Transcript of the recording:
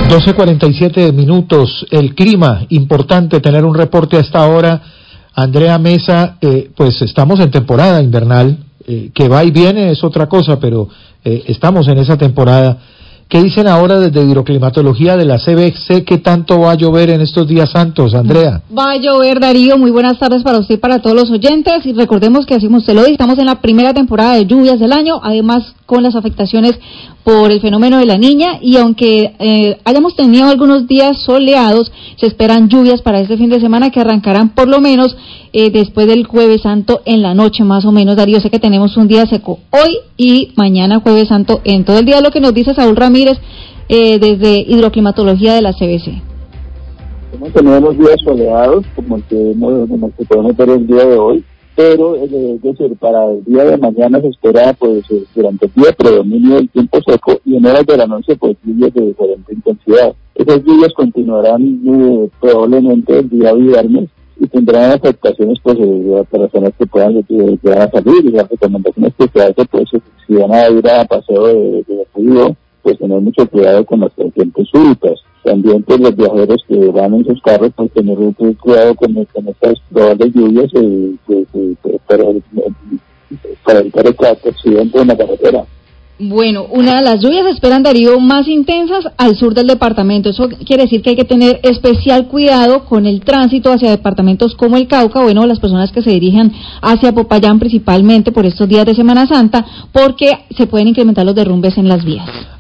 12:47. El clima, importante tener un reporte a esta hora. Andrea Mesa, pues estamos en temporada invernal, que va y viene es otra cosa, pero estamos en esa temporada. ¿Qué dicen ahora desde hidroclimatología de la CBC? ¿Qué tanto va a llover en estos días santos, Andrea? Va a llover, Darío. Muy buenas tardes para usted y para todos los oyentes. Y recordemos que, así como usted lo dice, estamos en la primera temporada de lluvias del año, además con las afectaciones por el fenómeno de la Niña, y aunque hayamos tenido algunos días soleados, se esperan lluvias para este fin de semana que arrancarán por lo menos después del Jueves Santo en la noche, más o menos. Darío, sé que tenemos un día seco hoy y mañana Jueves Santo en todo el día, lo que nos dice Saúl Ramírez desde hidroclimatología de la CBC. Hemos tenido unos días soleados, como el que podemos ver el día de hoy, pero es decir, para el día de mañana se espera, pues, durante el día predominio del tiempo seco, y en horas de la noche, pues, lluvias de diferente intensidad. Esas lluvias continuarán probablemente el día viernes y tendrán afectaciones, pues, a personas que puedan a salir, y las recomendaciones que se hacen, pues, si van a ir a paseo de río, pues tener mucho cuidado con las corrientes súbitas. También, pues, los viajeros que van en sus carros, pues tener mucho cuidado con estas probables lluvias para evitar el accidente en la carretera. Bueno, una de las lluvias se esperan, Darío, más intensas al sur del departamento. Eso quiere decir que hay que tener especial cuidado con el tránsito hacia departamentos como el Cauca, bueno, las personas que se dirijan hacia Popayán principalmente por estos días de Semana Santa, porque se pueden incrementar los derrumbes en las vías.